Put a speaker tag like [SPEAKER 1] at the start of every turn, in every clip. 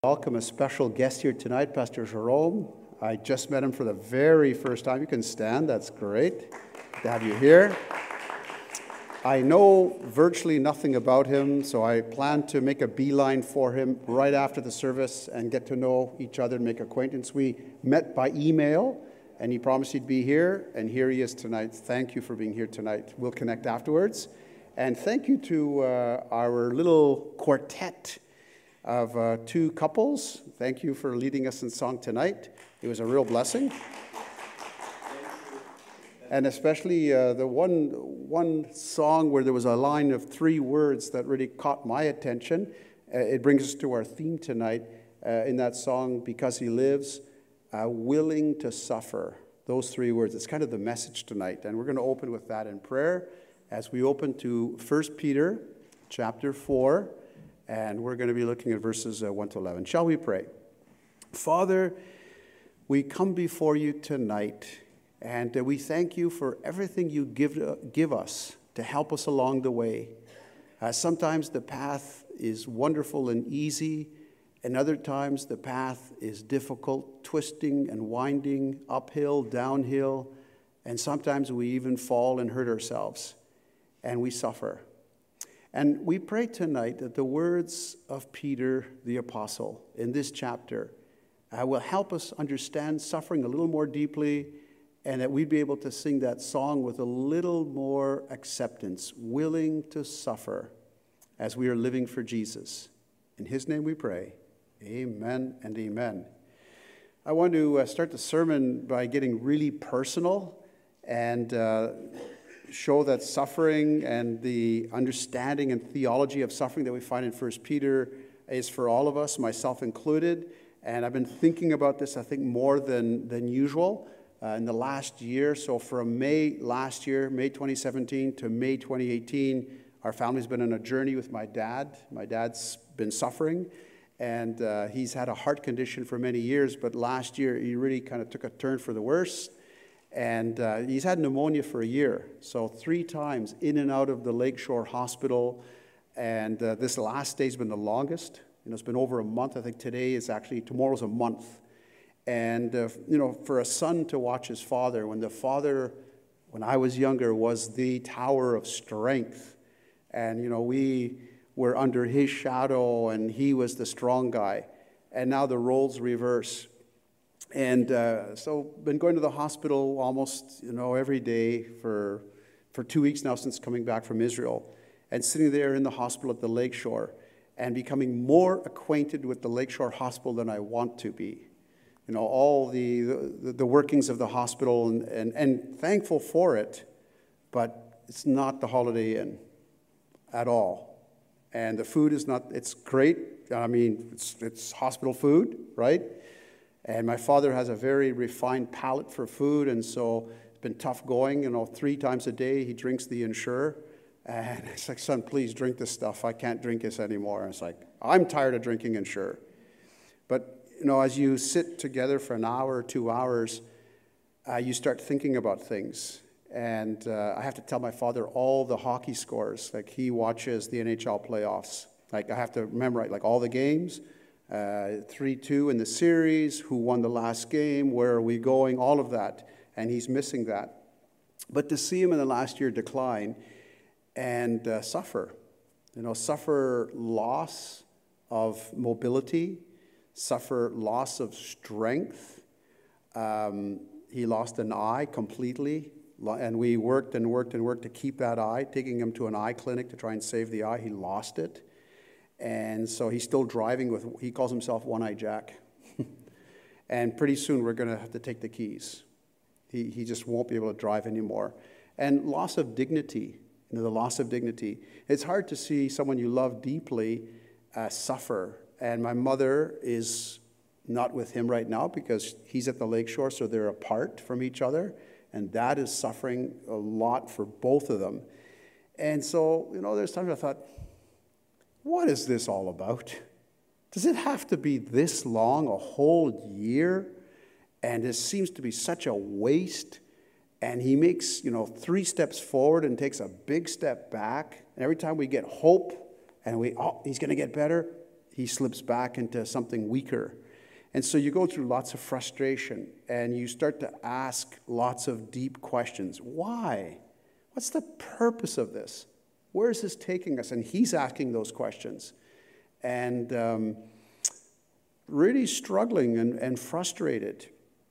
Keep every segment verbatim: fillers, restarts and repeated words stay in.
[SPEAKER 1] Welcome a special guest here tonight, Pastor Jerome. I just met him for the very first time. You can stand, that's great to have you here. I know virtually nothing about him, so I plan to make a beeline for him right after the service and get to know each other and make acquaintance. We met by email, and he promised he'd be here, and here he is tonight. Thank you for being here tonight. We'll connect afterwards. And thank you to uh, our little quartet of uh, two couples. Thank you for leading us in song tonight. It was a real blessing. And especially uh, the one one song where there was a line of three words that really caught my attention. Uh, it brings us to our theme tonight uh, in that song, Because He Lives, uh, willing to suffer. Those three words. It's kind of the message tonight. And we're going to open with that in prayer as we open to First Peter chapter four. And we're going to be looking at verses uh, one to eleven. Shall we pray? Father, we come before you tonight, and uh, we thank you for everything you give, uh, give us to help us along the way. Uh, sometimes the path is wonderful and easy, and other times the path is difficult, twisting and winding, uphill, downhill, and sometimes we even fall and hurt ourselves, and we suffer. And we pray tonight that the words of Peter the Apostle in this chapter uh, will help us understand suffering a little more deeply, and that we'd be able to sing that song with a little more acceptance, willing to suffer as we are living for Jesus. In his name we pray. Amen and amen. I want to uh, start the sermon by getting really personal and uh, show that suffering and the understanding and theology of suffering that we find in First Peter is for all of us, myself included. And I've been thinking about this, I think, more than, than usual uh, in the last year. So from May last year, May twenty seventeen to May twenty eighteen, our family's been on a journey with my dad. My dad's been suffering, and uh, he's had a heart condition for many years, but last year he really kind of took a turn for the worse. And uh, he's had pneumonia for a year, so three times in and out of the Lakeshore Hospital. And uh, this last day's been the longest. You know, it's been over a month. I think today is actually, tomorrow's a month. And, uh, you know, for a son to watch his father, when the father, when I was younger, was the tower of strength. And, you know, we were under his shadow, and he was the strong guy. And now the roles reverse. And uh, so been going to the hospital almost, you know, every day for for two weeks now since coming back from Israel, and sitting there in the hospital at the Lakeshore and becoming more acquainted with the Lakeshore Hospital than I want to be. You know, all the the, the workings of the hospital, and, and, and thankful for it, but it's not the Holiday Inn at all. And the food is not, it's great. I mean, it's it's hospital food, right? And my father has a very refined palate for food, and so it's been tough going. You know, three times a day he drinks the Ensure. And it's like, son, please drink this stuff. I can't drink this anymore. And it's like, I'm tired of drinking Ensure. But, you know, as you sit together for an hour or two hours, uh, you start thinking about things. And uh, I have to tell my father all the hockey scores. Like, he watches the N H L playoffs. Like, I have to memorize, like, all the games. Uh, three two in the series, who won the last game, where are we going, all of that. And he's missing that. But to see him in the last year decline and uh, suffer, you know, suffer loss of mobility, suffer loss of strength. Um, he lost an eye completely, and we worked and worked and worked to keep that eye, taking him to an eye clinic to try and save the eye. He lost it. And so he's still driving with, he calls himself One-Eye Jack. And pretty soon we're going to have to take the keys. He he just won't be able to drive anymore. And loss of dignity, you know, the loss of dignity. It's hard to see someone you love deeply uh, suffer. And my mother is not with him right now because he's at the Lakeshore, so they're apart from each other. And that is suffering a lot for both of them. And so, you know, there's times I thought, what is this all about? Does it have to be this long, a whole year? And it seems to be such a waste. And he makes, you know, three steps forward and takes a big step back. And every time we get hope and we, oh, he's going to get better, he slips back into something weaker. And so you go through lots of frustration, and you start to ask lots of deep questions. Why? What's the purpose of this? Where is this taking us? And he's asking those questions. And um, really struggling and, and frustrated.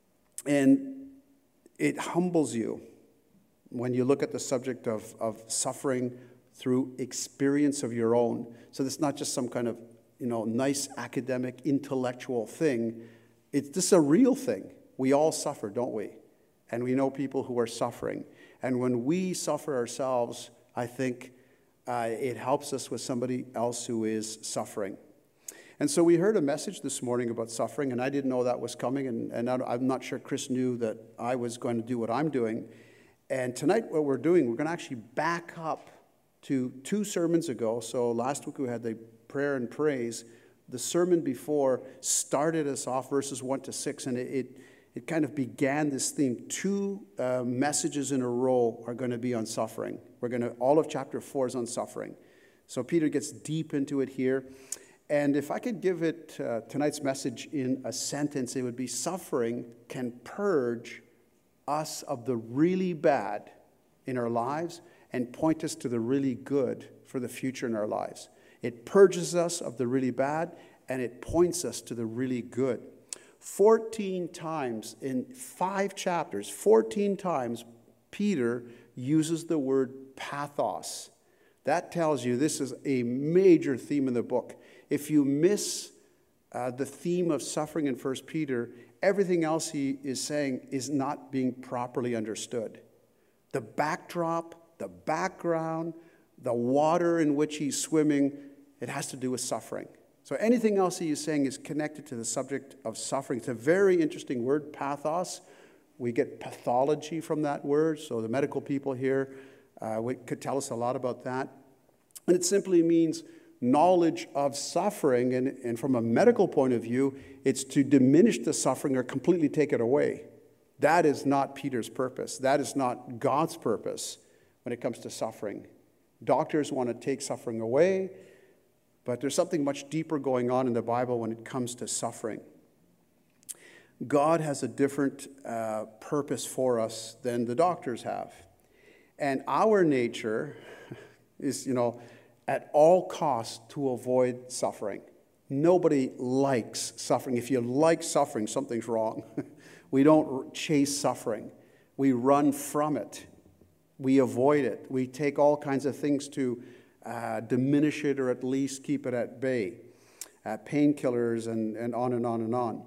[SPEAKER 1] And it humbles you when you look at the subject of, of suffering through experience of your own. So it's not just some kind of, you know, nice academic, intellectual thing. It's this is a real thing. We all suffer, don't we? And we know people who are suffering. And when we suffer ourselves, I think uh, it helps us with somebody else who is suffering. And so we heard a message this morning about suffering, and I didn't know that was coming, and, and I'm not sure Chris knew that I was going to do what I'm doing. And tonight what we're doing, we're going to actually back up to two sermons ago. So last week we had the prayer and praise. The sermon before started us off verses one to six, and it, it, it kind of began this theme. Two uh, messages in a row are going to be on suffering. We're going to, all of chapter four is on suffering. So Peter gets deep into it here. And if I could give it uh, tonight's message in a sentence, it would be suffering can purge us of the really bad in our lives and point us to the really good for the future in our lives. It purges us of the really bad and it points us to the really good. fourteen times in five chapters, fourteen times, Peter uses the word pathos. That tells you this is a major theme in the book. If you miss uh, the theme of suffering in First Peter, everything else he is saying is not being properly understood. The backdrop, the background, the water in which he's swimming, it has to do with suffering. So anything else he is saying is connected to the subject of suffering. It's a very interesting word, pathos. We get pathology from that word, so the medical people here uh, could tell us a lot about that. And it simply means knowledge of suffering, and, and from a medical point of view, it's to diminish the suffering or completely take it away. That is not Peter's purpose. That is not God's purpose when it comes to suffering. Doctors want to take suffering away, but there's something much deeper going on in the Bible when it comes to suffering. God has a different uh, purpose for us than the doctors have. And our nature is, you know, at all costs to avoid suffering. Nobody likes suffering. If you like suffering, something's wrong. We don't chase suffering. We run from it. We avoid it. We take all kinds of things to uh, diminish it or at least keep it at bay. Uh, painkillers and, and on and on and on.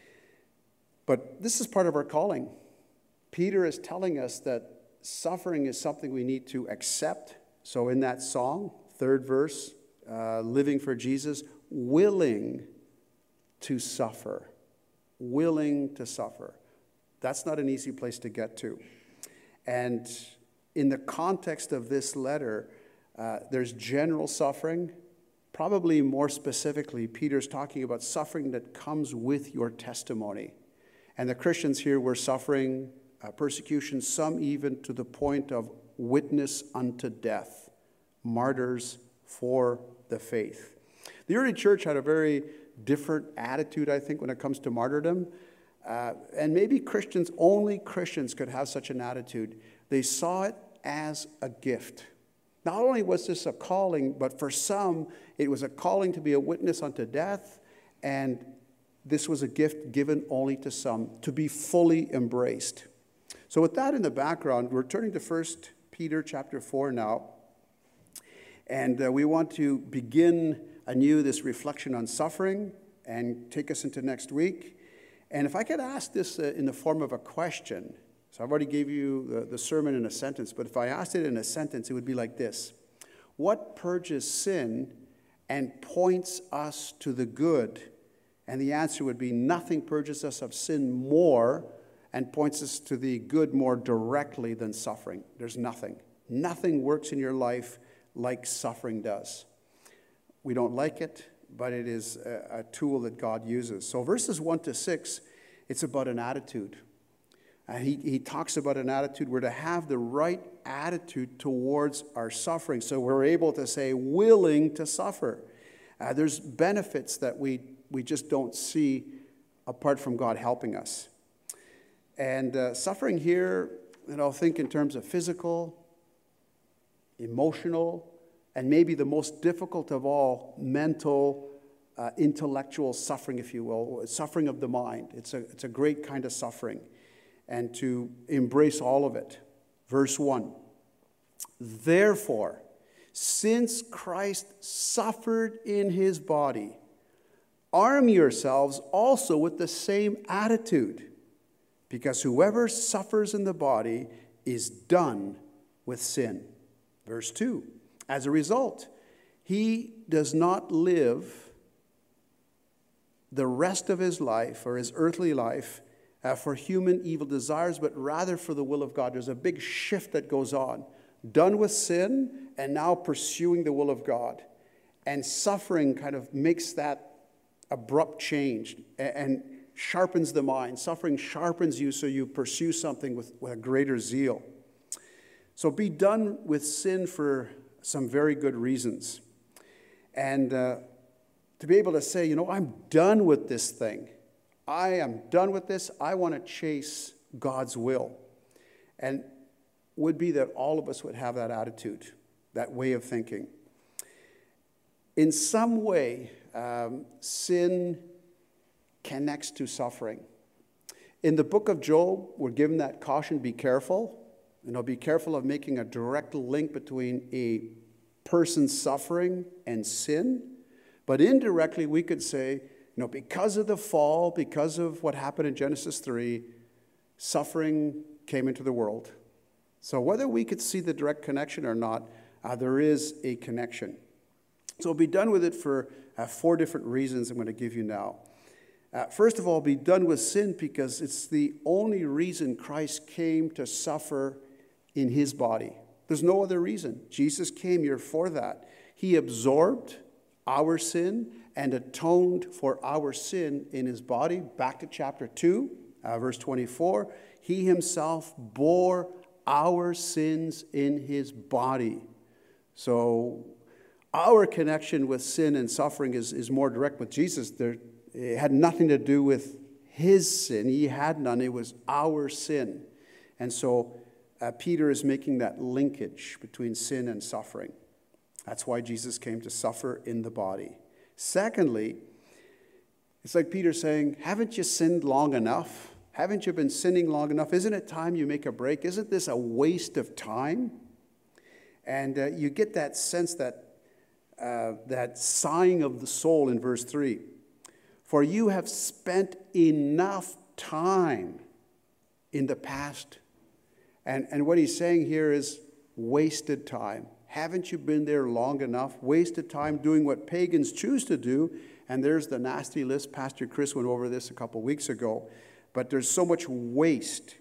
[SPEAKER 1] But this is part of our calling. Peter is telling us that suffering is something we need to accept. So in that song, third verse, uh, living for Jesus, willing to suffer. Willing to suffer. That's not an easy place to get to. And in the context of this letter, uh, there's general suffering. Probably more specifically, Peter's talking about suffering that comes with your testimony. And the Christians here were suffering uh, persecution, some even to the point of witness unto death. Martyrs for the faith. The early church had a very different attitude, I think, when it comes to martyrdom. Uh, and maybe Christians, only Christians could have such an attitude. They saw it as a gift. Not only was this a calling, but for some, it was a calling to be a witness unto death, and this was a gift given only to some, to be fully embraced. So with that in the background, we're turning to First Peter chapter four now. And uh, we want to begin anew this reflection on suffering and take us into next week. And if I could ask this uh, in the form of a question, so I've already gave you the, the sermon in a sentence, but if I asked it in a sentence, it would be like this. What purges sin and points us to the good? And the answer would be nothing purges us of sin more and points us to the good more directly than suffering. There's nothing. Nothing works in your life like suffering does. We don't like it, but it is a, a tool that God uses. So verses one to six, it's about an attitude. Uh, he, he talks about an attitude. We're to have the right attitude towards our suffering. So we're able to say, willing to suffer. Uh, there's benefits that we, we just don't see apart from God helping us. And uh, suffering here, you know, think in terms of physical, emotional, and maybe the most difficult of all, mental, uh, intellectual suffering, if you will, suffering of the mind. It's a, it's a great kind of suffering. And to embrace all of it. Verse one, therefore, since Christ suffered in his body, arm yourselves also with the same attitude, because whoever suffers in the body is done with sin. Verse two, as a result, he does not live the rest of his life or his earthly life uh, for human evil desires, but rather for the will of God. There's a big shift that goes on. Done with sin and now pursuing the will of God. And suffering kind of makes that abrupt change and, and sharpens the mind. Suffering sharpens you so you pursue something with, with a greater zeal. So be done with sin for some very good reasons. And uh, to be able to say, you know, I'm done with this thing. I am done with this. I want to chase God's will. And would be that all of us would have that attitude, that way of thinking. In some way, um, sin connects to suffering. In the book of Job, we're given that caution, be careful. You know, be careful of making a direct link between a person's suffering and sin. But indirectly, we could say, you know, because of the fall, because of what happened in Genesis three, suffering came into the world. So whether we could see the direct connection or not, uh, there is a connection. So be done with it for uh, four different reasons I'm going to give you now. Uh, first of all, be done with sin because it's the only reason Christ came to suffer in his body. There's no other reason. Jesus came here for that. He absorbed our sin and atoned for our sin in his body. Back to chapter two, uh, verse twenty-four. He himself bore our sins in his body. So our connection with sin and suffering is, is more direct with Jesus. There, it had nothing to do with his sin. He had none. It was our sin. And so uh, Peter is making that linkage between sin and suffering. That's why Jesus came to suffer in the body. Secondly, it's like Peter saying, haven't you sinned long enough? Haven't you been sinning long enough? Isn't it time you make a break? Isn't this a waste of time? And uh, you get that sense, that, uh, that sighing of the soul in verse three. For you have spent enough time in the past. And, and what he's saying here is wasted time. Haven't you been there long enough? Wasted time doing what pagans choose to do. And there's the nasty list. Pastor Chris went over this a couple weeks ago. But there's so much waste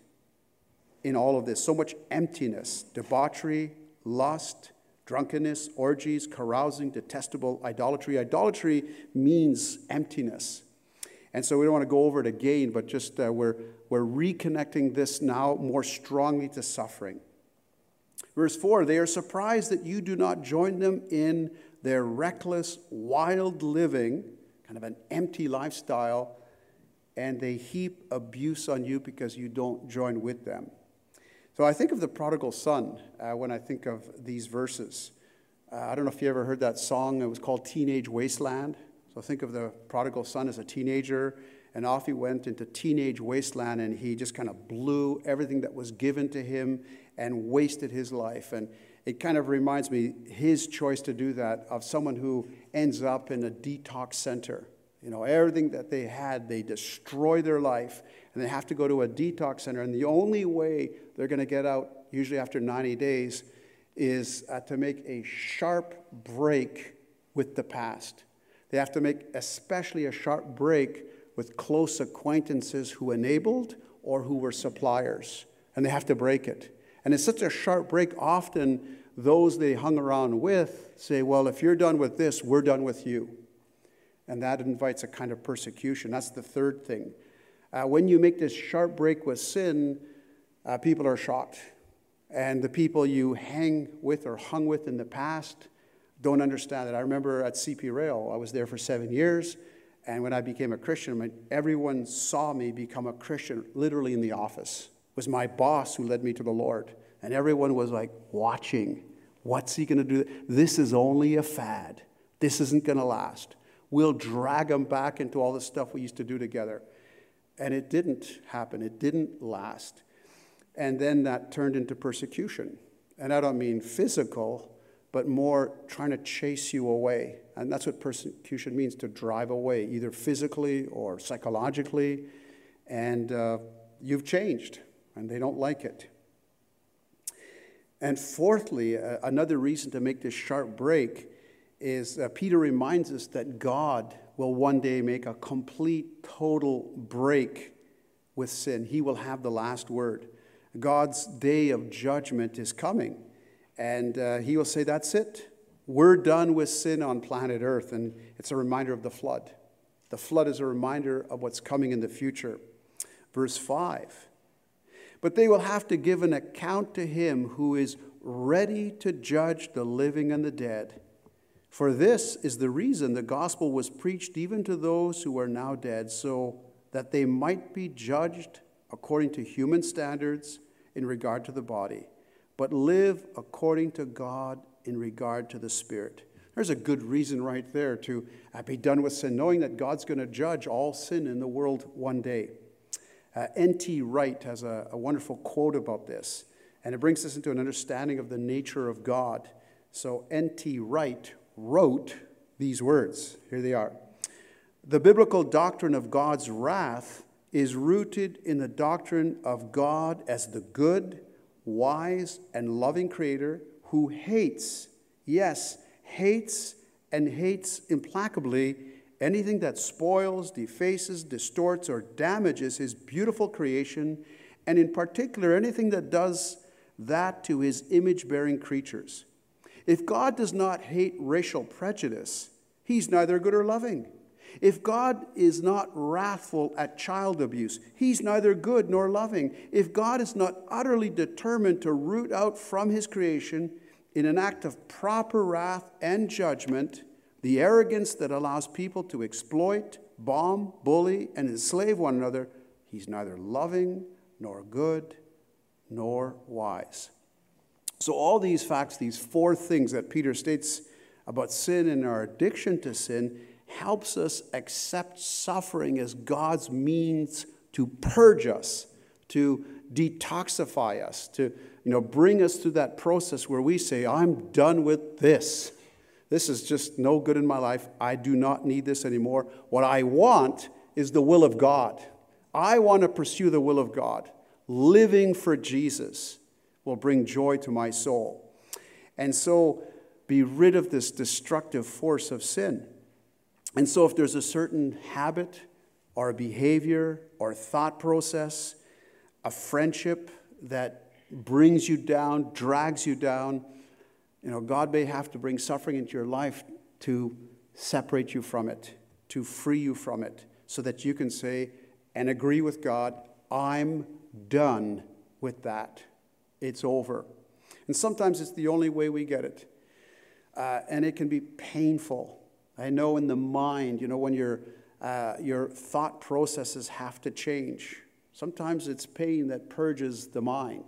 [SPEAKER 1] in all of this, so much emptiness, debauchery, lust, drunkenness, orgies, carousing, detestable idolatry. Idolatry means emptiness. And so we don't want to go over it again, but just uh, we're, we're reconnecting this now more strongly to suffering. Verse four, they are surprised that you do not join them in their reckless, wild living, kind of an empty lifestyle, and they heap abuse on you because you don't join with them. So I think of the prodigal son uh, when I think of these verses. Uh, I don't know if you ever heard that song. It was called Teenage Wasteland. So think of the prodigal son as a teenager, and off he went into teenage wasteland, and he just kind of blew everything that was given to him and wasted his life. And it kind of reminds me, his choice to do that, of someone who ends up in a detox center. You know, everything that they had, they destroy their life, and they have to go to a detox center. And the only way they're going to get out, usually after ninety days, is uh, to make a sharp break with the past. They have to make especially a sharp break with close acquaintances who enabled or who were suppliers. And they have to break it. And it's such a sharp break, often those they hung around with say, well, if you're done with this, we're done with you. And that invites a kind of persecution. That's the third thing. Uh, when you make this sharp break with sin, uh, people are shocked. And the people you hang with or hung with in the past don't understand it. I remember at C P Rail, I was there for seven years, and when I became a Christian, when everyone saw me become a Christian, literally in the office. It was my boss who led me to the Lord, and everyone was like watching. What's he going to do? This is only a fad. This isn't going to last. We'll drag him back into all the stuff we used to do together. And it didn't happen. It didn't last. And then that turned into persecution. And I don't mean physical, but more trying to chase you away. And that's what persecution means, to drive away, either physically or psychologically. And uh, you've changed, and they don't like it. And fourthly, uh, another reason to make this sharp break is uh, Peter reminds us that God will one day make a complete, total break with sin. He will have the last word. God's day of judgment is coming. And uh, he will say, that's it. We're done with sin on planet Earth. And it's a reminder of the flood. The flood is a reminder of what's coming in the future. Verse five. But they will have to give an account to him who is ready to judge the living and the dead. For this is the reason the gospel was preached even to those who are now dead, so that they might be judged according to human standards in regard to the body, but live according to God in regard to the Spirit. There's a good reason right there to be done with sin, knowing that God's going to judge all sin in the world one day. Uh, N T Wright has a, a wonderful quote about this, and it brings us into an understanding of the nature of God. So N T Wright wrote these words. Here they are. The biblical doctrine of God's wrath is rooted in the doctrine of God as the good, wise, and loving Creator who hates, yes, hates and hates implacably anything that spoils, defaces, distorts, or damages his beautiful creation, and in particular, anything that does that to his image-bearing creatures. If God does not hate racial prejudice, he's neither good or loving. If God is not wrathful at child abuse, he's neither good nor loving. If God is not utterly determined to root out from his creation, in an act of proper wrath and judgment, the arrogance that allows people to exploit, bomb, bully, and enslave one another, he's neither loving, nor good, nor wise. So all these facts, these four things that Peter states about sin and our addiction to sin, helps us accept suffering as God's means to purge us, to detoxify us, to you know, bring us through that process where we say, I'm done with this. This is just no good in my life. I do not need this anymore. What I want is the will of God. I want to pursue the will of God. Living for Jesus will bring joy to my soul. And so be rid of this destructive force of sin. And so if there's a certain habit or a behavior or thought process, a friendship that brings you down, drags you down, you know, God may have to bring suffering into your life to separate you from it, to free you from it, so that you can say and agree with God, I'm done with that. It's over. And sometimes it's the only way we get it. Uh, and it can be painful. I know in the mind, you know, when your, uh, your thought processes have to change. Sometimes it's pain that purges the mind.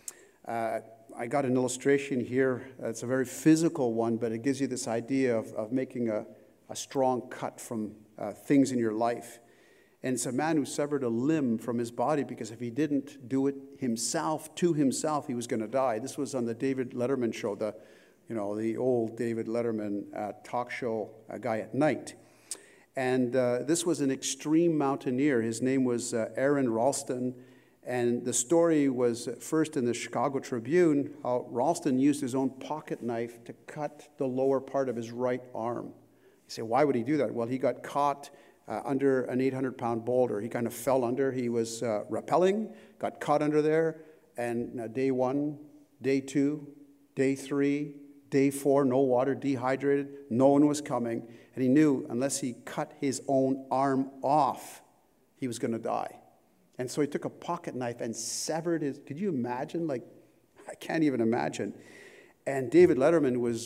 [SPEAKER 1] Uh, I got an illustration here. It's a very physical one, but it gives you this idea of, of making a, a strong cut from uh, things in your life. And it's a man who severed a limb from his body because if he didn't do it himself, to himself, he was going to die. This was on the David Letterman show, the, you know, the old David Letterman uh, talk show uh, guy at night. And uh, this was an extreme mountaineer. His name was uh, Aaron Ralston. And the story was first in the Chicago Tribune, how Ralston used his own pocket knife to cut the lower part of his right arm. You say, why would he do that? Well, he got caught uh, under an eight hundred pound boulder. He kind of fell under. He was uh, rappelling, got caught under there, and uh, day one, day two, day three, day four, no water, dehydrated, no one was coming. And he knew unless he cut his own arm off, he was going to die. And so he took a pocket knife and severed his, could you imagine? Like, I can't even imagine. And David Letterman was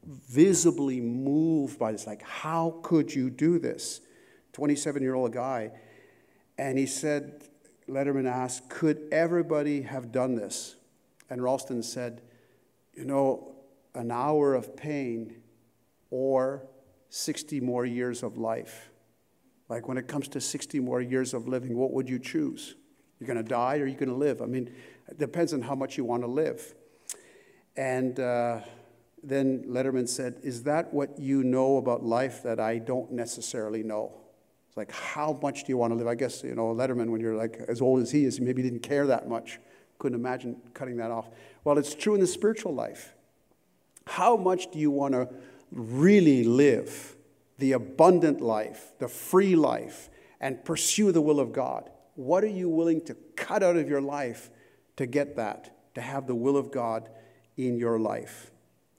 [SPEAKER 1] visibly moved by this. Like, how could you do this? twenty-seven-year-old guy. And he said, Letterman asked, could everybody have done this? And Ralston said, you know, an hour of pain or sixty more years of life. Like, when it comes to sixty more years of living, what would you choose? You're going to die or you're going to live? I mean, it depends on how much you want to live. And uh, then Letterman said, is that what you know about life that I don't necessarily know? It's like, how much do you want to live? I guess, you know, Letterman, when you're like as old as he is, he maybe didn't care that much. Couldn't imagine cutting that off. Well, it's true in the spiritual life. How much do you want to really live the abundant life, the free life, and pursue the will of God? What are you willing to cut out of your life to get that, to have the will of God in your life?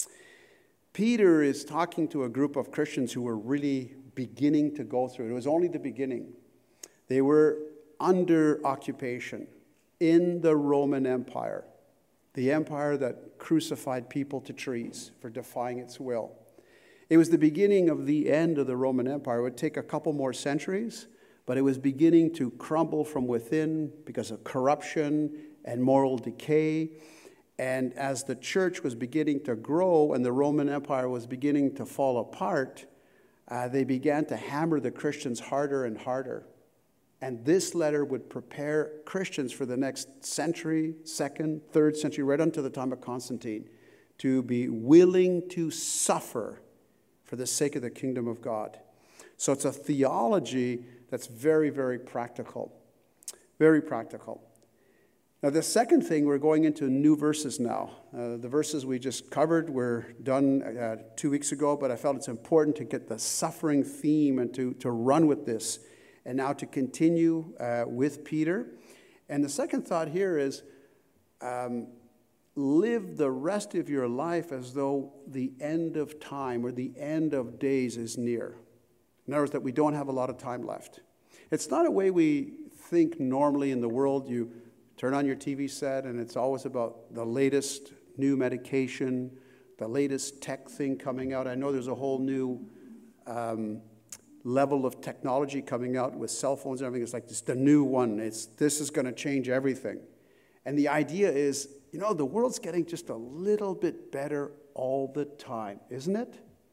[SPEAKER 1] Peter is talking to a group of Christians who were really beginning to go through it. It was only the beginning. They were under occupation in the Roman Empire, the empire that crucified people to trees for defying its will. It was the beginning of the end of the Roman Empire. It would take a couple more centuries, but it was beginning to crumble from within because of corruption and moral decay. And as the church was beginning to grow and the Roman Empire was beginning to fall apart, uh, they began to hammer the Christians harder and harder. And this letter would prepare Christians for the next century, second, third century, right until the time of Constantine, to be willing to suffer for the sake of the kingdom of God. So it's a theology that's very, very practical. Very practical. Now, the second thing, we're going into new verses now. Uh, the verses we just covered were done uh, two weeks ago, but I felt it's important to get the suffering theme and to, to run with this, and now to continue uh, with Peter. And the second thought here is, um, live the rest of your life as though the end of time or the end of days is near. In other words, that we don't have a lot of time left. It's not a way we think normally in the world. You turn on your T V set and it's always about the latest new medication, the latest tech thing coming out. I know there's a whole new um, level of technology coming out with cell phones and everything. It's like, it's the new one. It's, this is going to change everything. And the idea is, you know, the world's getting just a little bit better all the time, isn't it?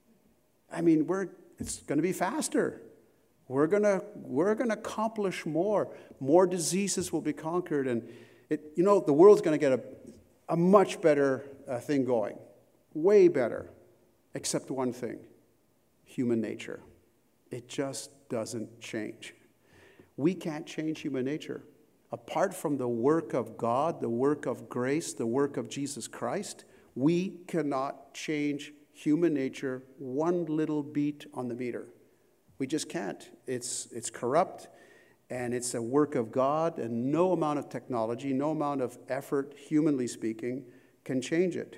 [SPEAKER 1] I mean, we're, it's going to be faster. We're going to, we're going to accomplish more. More diseases will be conquered. And, it, you know, the world's going to get a, a much better uh, thing going. Way better. Except one thing. Human nature. It just doesn't change. We can't change human nature. Apart from the work of God, the work of grace, the work of Jesus Christ, we cannot change human nature one little beat on the meter. We just can't. It's, it's corrupt, and it's a work of God, and no amount of technology, no amount of effort, humanly speaking, can change it.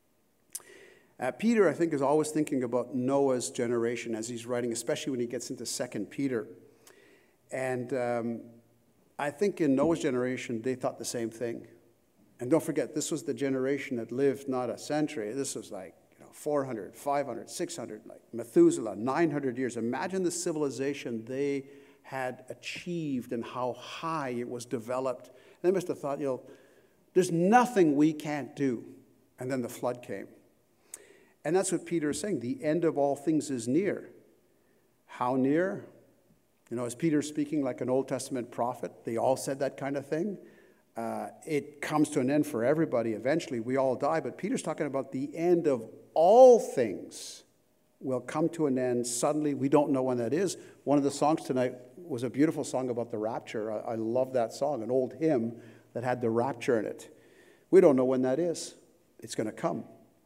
[SPEAKER 1] Uh, Peter, I think, is always thinking about Noah's generation as he's writing, especially when he gets into Second Peter. And um, I think in Noah's generation, they thought the same thing. And don't forget, this was the generation that lived not a century. This was like, you know, four hundred, five hundred, six hundred, like Methuselah, nine hundred years. Imagine the civilization they had achieved and how high it was developed. They must have thought, you know, there's nothing we can't do. And then the flood came. And that's what Peter is saying. The end of all things is near. How near? You know, is Peter speaking like an Old Testament prophet? They all said that kind of thing. Uh, it comes to an end for everybody eventually. We all die. But Peter's talking about the end of all things will come to an end suddenly. We don't know when that is. One of the songs tonight was a beautiful song about the rapture. I, I love that song, an old hymn that had the rapture in it. We don't know when that is. It's going to come.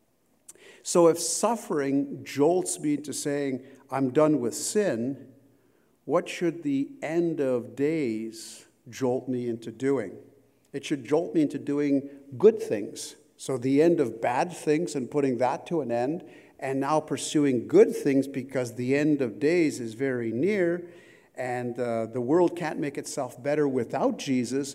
[SPEAKER 1] So if suffering jolts me into saying, I'm done with sin, what should the end of days jolt me into doing? It should jolt me into doing good things. So the end of bad things and putting that to an end, and now pursuing good things because the end of days is very near, and uh, the world can't make itself better without Jesus.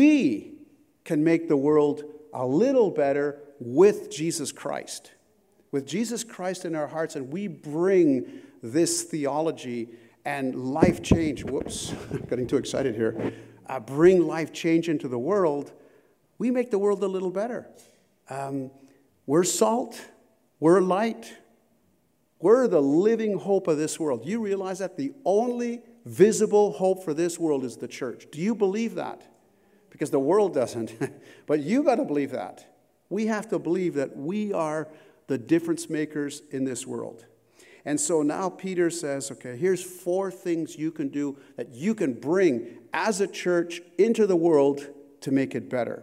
[SPEAKER 1] We can make the world a little better with Jesus Christ. with Jesus Christ in our hearts, and we bring this theology and life change, whoops, getting too excited here, uh, bring life change into the world, we make the world a little better. Um, we're salt, we're light, we're the living hope of this world. You realize that the only visible hope for this world is the church. Do you believe that? Because the world doesn't. But you got to believe that. We have to believe that we are the difference makers in this world. And so now Peter says, okay, here's four things you can do that you can bring as a church into the world to make it better.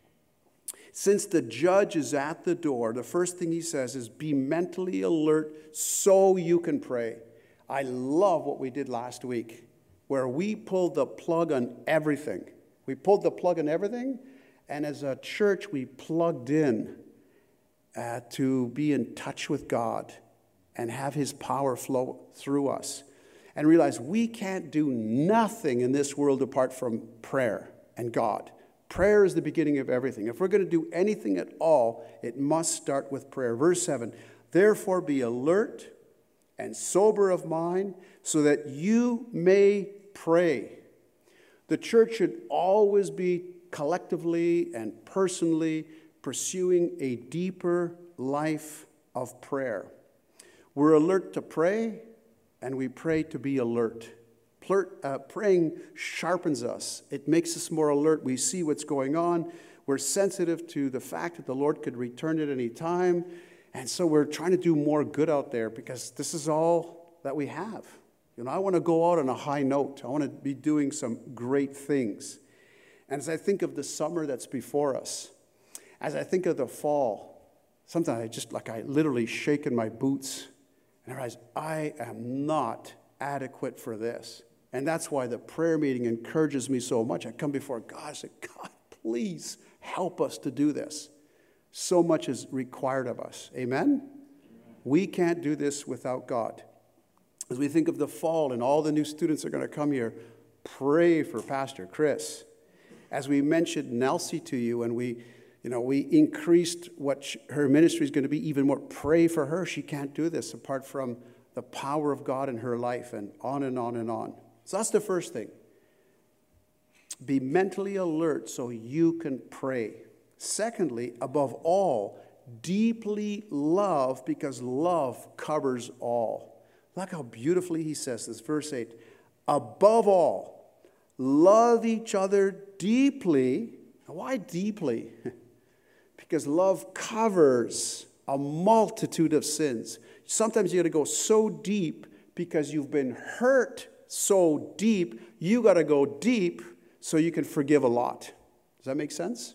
[SPEAKER 1] Since the judge is at the door, the first thing he says is be mentally alert so you can pray. I love what we did last week, where we pulled the plug on everything. We pulled the plug on everything, and as a church, we plugged in uh, to be in touch with God and have his power flow through us. And realize we can't do nothing in this world apart from prayer and God. Prayer is the beginning of everything. If we're going to do anything at all, it must start with prayer. Verse seven, therefore be alert and sober of mind so that you may pray. The church should always be collectively and personally pursuing a deeper life of prayer. We're alert to pray, and we pray to be alert. Plert, uh, praying sharpens us. It makes us more alert. We see what's going on. We're sensitive to the fact that the Lord could return at any time. And so we're trying to do more good out there because this is all that we have. You know, I want to go out on a high note. I want to be doing some great things. And as I think of the summer that's before us, as I think of the fall, sometimes I just, like I literally shake in my boots and I realize I am not adequate for this. And that's why the prayer meeting encourages me so much. I come before God and say, God, please help us to do this. So much is required of us. Amen? Amen? We can't do this without God. As we think of the fall and all the new students that are going to come here, pray for Pastor Chris. As we mentioned Nelsie to you, and we, you know, we increased what she, her ministry is going to be even more. Pray for her. She can't do this apart from the power of God in her life, and on and on and on. So that's the first thing. Be mentally alert so you can pray. Secondly, above all, deeply love, because love covers all. Look how beautifully he says this, verse eight. Above all, love each other deeply. Why deeply? Because love covers a multitude of sins. Sometimes you got to go so deep because you've been hurt so deep, you got to go deep so you can forgive a lot. Does that make sense?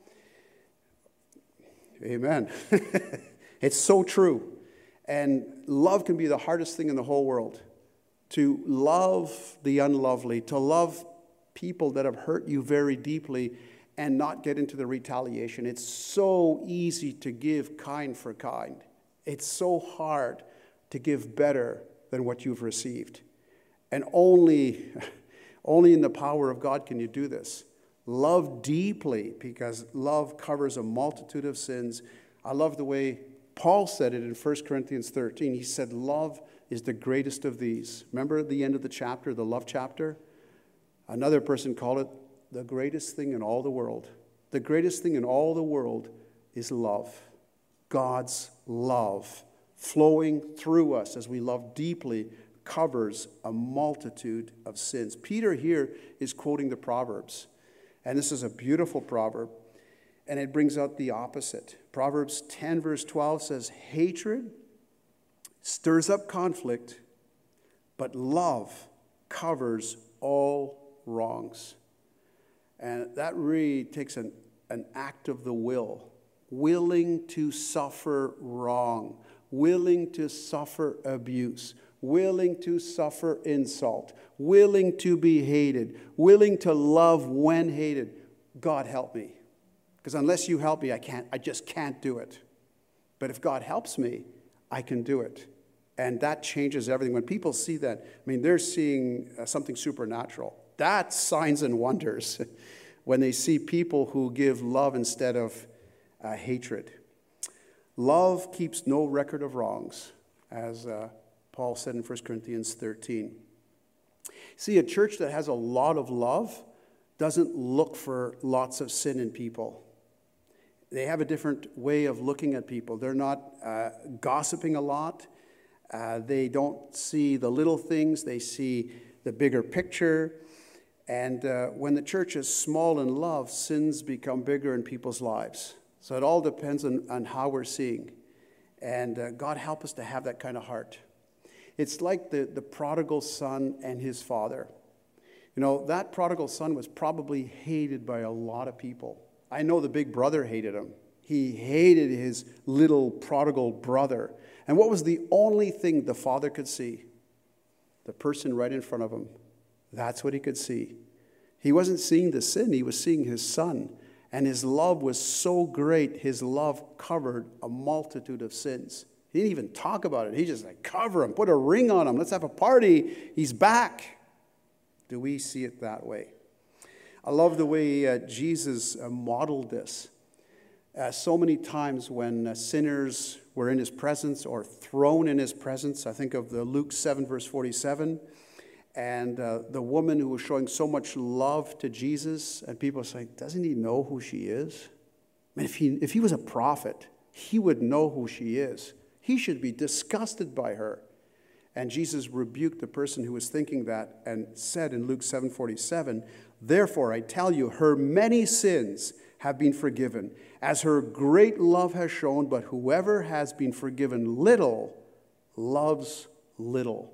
[SPEAKER 1] Amen. It's so true. And love can be the hardest thing in the whole world. To love the unlovely, to love people that have hurt you very deeply and not get into the retaliation. It's so easy to give kind for kind. It's so hard to give better than what you've received. And only, only in the power of God can you do this. Love deeply, because love covers a multitude of sins. I love the way Paul said it in First Corinthians thirteen. He said, love is the greatest of these. Remember at the end of the chapter, the love chapter? Another person called it the greatest thing in all the world. The greatest thing in all the world is love. God's love flowing through us as we love deeply covers a multitude of sins. Peter here is quoting the Proverbs. And this is a beautiful proverb. And it brings out the opposite. Proverbs ten verse twelve says, hatred stirs up conflict, but love covers all wrongs. And that really takes an, an act of the will. Willing to suffer wrong. Willing to suffer abuse. Willing to suffer insult. Willing to be hated. Willing to love when hated. God help me. Because unless you help me, I can't, I just can't do it. But if God helps me, I can do it. And that changes everything. When people see that, I mean, they're seeing uh, something supernatural. That's signs and wonders when they see people who give love instead of uh, hatred. Love keeps no record of wrongs, as uh, Paul said in First Corinthians thirteen. See, a church that has a lot of love doesn't look for lots of sin in people. They have a different way of looking at people. They're not uh, gossiping a lot. Uh, they don't see the little things. They see the bigger picture. And uh, when the church is small in love, sins become bigger in people's lives. So it all depends on, on how we're seeing. And uh, God help us to have that kind of heart. It's like the, the prodigal son and his father. You know, that prodigal son was probably hated by a lot of people. I know the big brother hated him. He hated his little prodigal brother. And what was the only thing the father could see? The person right in front of him. That's what he could see. He wasn't seeing the sin. He was seeing his son. And his love was so great, his love covered a multitude of sins. He didn't even talk about it. He just like, cover him, put a ring on him. Let's have a party. He's back. Do we see it that way? I love the way uh, Jesus uh, modeled this. Uh, so many times when uh, sinners were in his presence or thrown in his presence, I think of the Luke seven, verse forty-seven, and uh, the woman who was showing so much love to Jesus, and people are saying, doesn't he know who she is? I mean, if he, if he was a prophet, he would know who she is. He should be disgusted by her. And Jesus rebuked the person who was thinking that and said in Luke seven forty-seven, therefore, I tell you, her many sins have been forgiven, as her great love has shown, but whoever has been forgiven little loves little.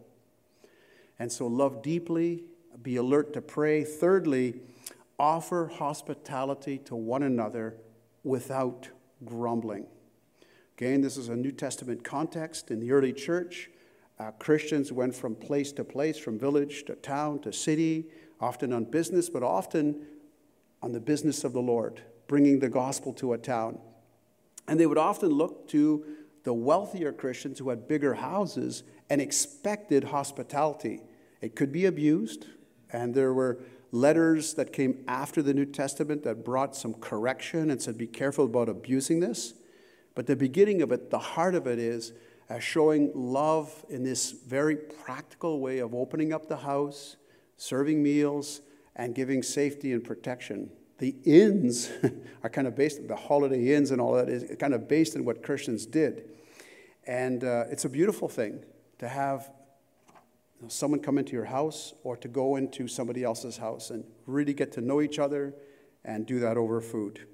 [SPEAKER 1] And so love deeply, be alert to pray. Thirdly, offer hospitality to one another without grumbling. Again, this is a New Testament context. In the early church, uh, Christians went from place to place, from village to town to city, often on business, but often on the business of the Lord, bringing the gospel to a town. And they would often look to the wealthier Christians who had bigger houses and expected hospitality. It could be abused, and there were letters that came after the New Testament that brought some correction and said, be careful about abusing this. But the beginning of it, the heart of it is uh, showing love in this very practical way of opening up the house, serving meals, and giving safety and protection. The inns are kind of based, the holiday inns and all that is kind of based on what Christians did. And uh, it's a beautiful thing to have you know, someone come into your house or to go into somebody else's house and really get to know each other and do that over food.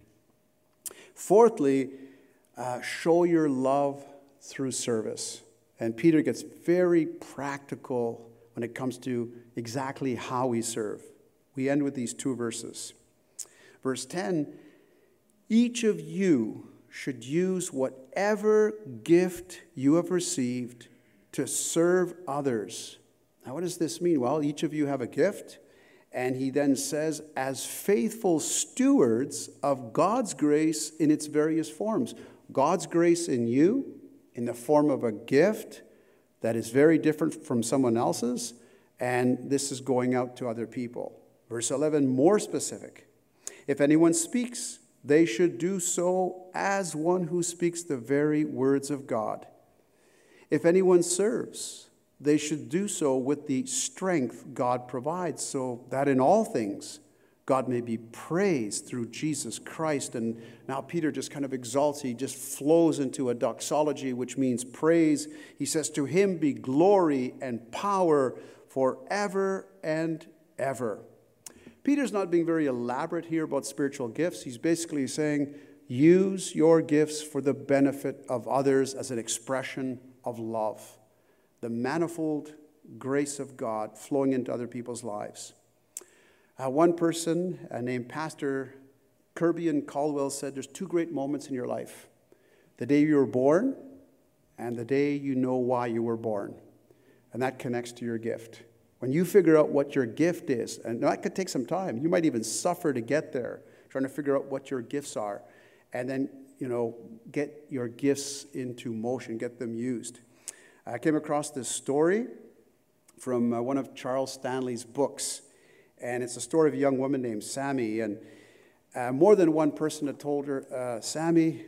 [SPEAKER 1] Fourthly, uh, show your love through service. And Peter gets very practical when it comes to exactly how we serve. We end with these two verses. Verse ten, each of you should use whatever gift you have received to serve others. Now, what does this mean? Well, each of you have a gift. And he then says, as faithful stewards of God's grace in its various forms. God's grace in you in the form of a gift that is very different from someone else's. And this is going out to other people. Verse eleven, more specific. If anyone speaks, they should do so as one who speaks the very words of God. If anyone serves, they should do so with the strength God provides, so that in all things God may be praised through Jesus Christ. And now Peter just kind of exalts, he just flows into a doxology, which means praise. He says, to him be glory and power forever and ever. Peter's not being very elaborate here about spiritual gifts. He's basically saying, use your gifts for the benefit of others as an expression of love. The manifold grace of God flowing into other people's lives. Uh, one person uh, named Pastor Kirby and Caldwell said there's two great moments in your life. The day you were born and the day you know why you were born. And that connects to your gift. When you figure out what your gift is, and that could take some time. You might even suffer to get there, trying to figure out what your gifts are. And then, you know, get your gifts into motion, get them used. I came across this story from uh, one of Charles Stanley's books. And it's a story of a young woman named Sammy. And uh, more than one person had told her, uh, Sammy,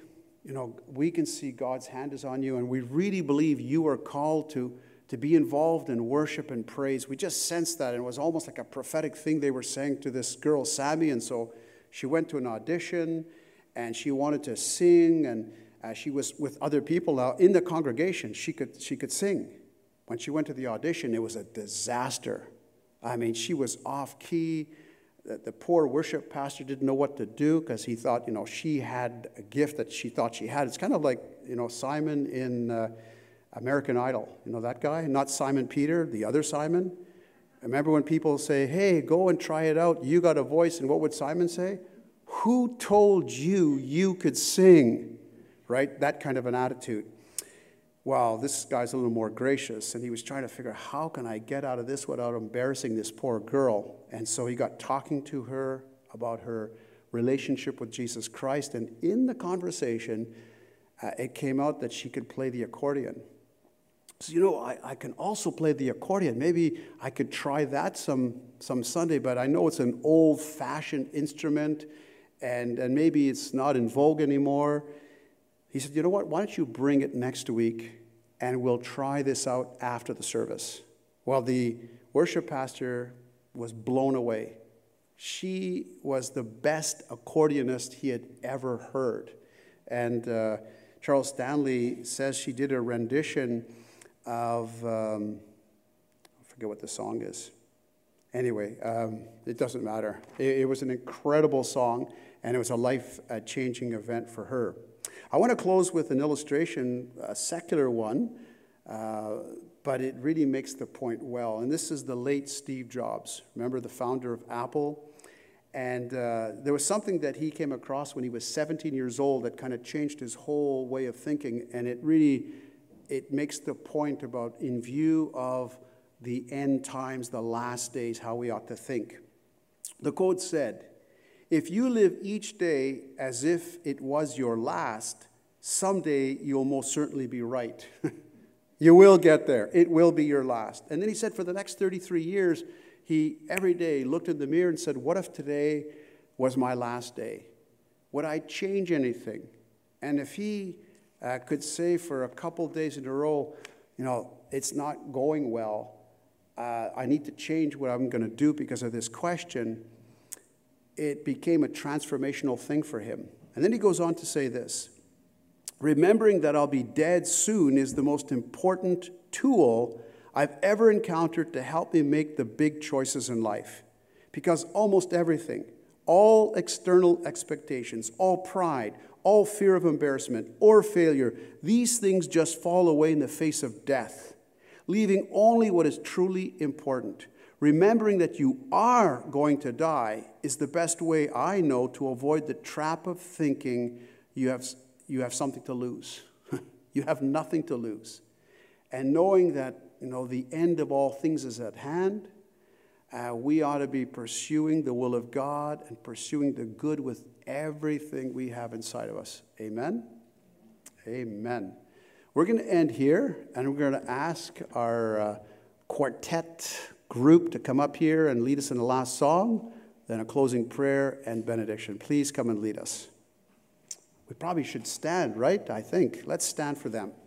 [SPEAKER 1] you know, we can see God's hand is on you, and we really believe you are called to, to be involved in worship and praise. We just sensed that, and it was almost like a prophetic thing they were saying to this girl, Sammy, and so she went to an audition, and she wanted to sing, and uh, she was with other people now in the congregation. She could, she could sing. When she went to the audition, it was a disaster. I mean, she was off key. The, the poor worship pastor didn't know what to do because he thought, you know, she had a gift that she thought she had. It's kind of like, you know, Simon in uh, American Idol. You know that guy? Not Simon Peter, the other Simon. Remember when people say, hey, go and try it out. You got a voice. And what would Simon say? Who told you you could sing? Right? That kind of an attitude. Well, this guy's a little more gracious, and he was trying to figure out, how can I get out of this without embarrassing this poor girl? And so he got talking to her about her relationship with Jesus Christ, and in the conversation, uh, it came out that she could play the accordion. So, you know, I, I can also play the accordion. Maybe I could try that some, some Sunday, but I know it's an old-fashioned instrument, and, and maybe it's not in vogue anymore. He said, you know what, why don't you bring it next week and we'll try this out after the service. Well, the worship pastor was blown away. She was the best accordionist he had ever heard. And uh, Charles Stanley says she did a rendition of, um, I forget what the song is. Anyway, um, it doesn't matter. It, it was an incredible song, and it was a life-changing event for her. I want to close with an illustration, a secular one, uh, but it really makes the point well. And this is the late Steve Jobs. Remember, the founder of Apple? And uh, there was something that he came across when he was seventeen years old that kind of changed his whole way of thinking. And it really, it makes the point about, in view of the end times, the last days, how we ought to think. The quote said, if you live each day as if it was your last, someday you'll most certainly be right. You will get there. It will be your last. And then he said for the next thirty-three years, he every day looked in the mirror and said, what if today was my last day? Would I change anything? And if he uh, could say for a couple days in a row, you know, it's not going well, uh, I need to change what I'm going to do because of this question, it became a transformational thing for him. And then he goes on to say this, remembering that I'll be dead soon is the most important tool I've ever encountered to help me make the big choices in life. Because almost everything, all external expectations, all pride, all fear of embarrassment or failure, these things just fall away in the face of death, leaving only what is truly important. Remembering that you are going to die is the best way I know to avoid the trap of thinking you have, you have something to lose. You have nothing to lose. And knowing that, you know, the end of all things is at hand, uh, we ought to be pursuing the will of God and pursuing the good with everything we have inside of us. Amen? Amen. We're going to end here, and we're going to ask our uh, quartet group to come up here and lead us in the last song, then a closing prayer and benediction. Please come and lead us. We probably should stand, right? I think. Let's stand for them.